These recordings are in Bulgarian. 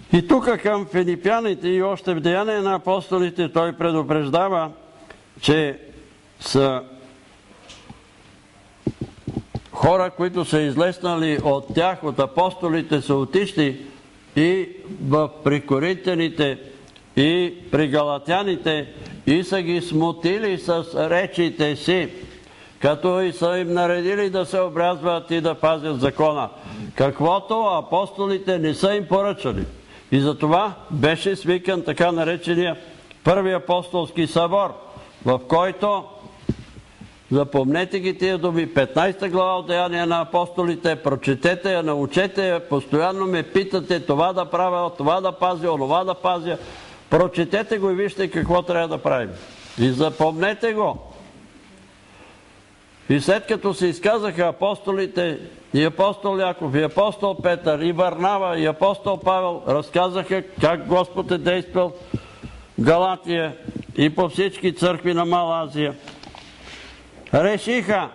И тук към филипяните и още в Деяния на апостолите той предупреждава, че са хора, които са излезнали от тях, от апостолите, са отишли и при коринтяните, и при галатяните, и са ги смутили с речите си, като и са им наредили да се обрязват и да пазят закона, каквото апостолите не са им поръчали. И затова беше свикан така наречения Първи апостолски събор, в който, запомнете ги тия думи, 15 глава от Деяния на апостолите, прочетете я, научете я, постоянно ме питате това да правя, това да пазя, онова да пазя. Прочетете го и вижте какво трябва да правим. И запомнете го. И след като се изказаха апостолите, и апостол Яков, и апостол Петър, и Варнава, и апостол Павел, разказаха как Господ е действал в Галатия и по всички църкви на Мала Азия. Решиха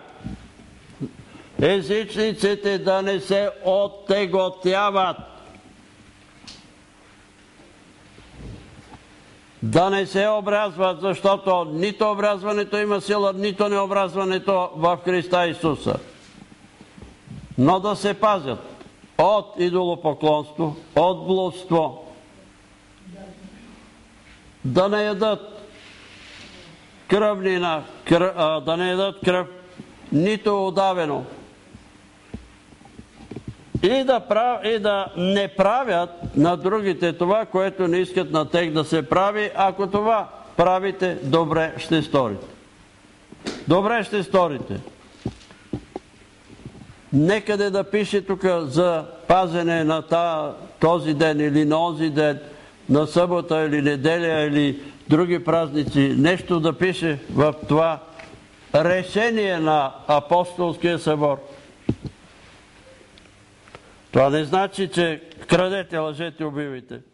езичниците да не се оттеготяват, да не се обрязват, защото нито обрязването има сила, нито необрязването в Христа Исуса. Но да се пазят от идолопоклонство, от блудство, да не ядат кръвнина, да не ядат кръв, нито удавено. И да не правят на другите това, което не искат на тех да се прави. Ако това правите, добре ще сторите. Добре ще сторите. Некъде да пише тук за пазене на този ден или на онзи ден, на събота или неделя или други празници, нещо да пише в това решение на апостолския събор. Това не значи, че крадете, лъжете, убивайте.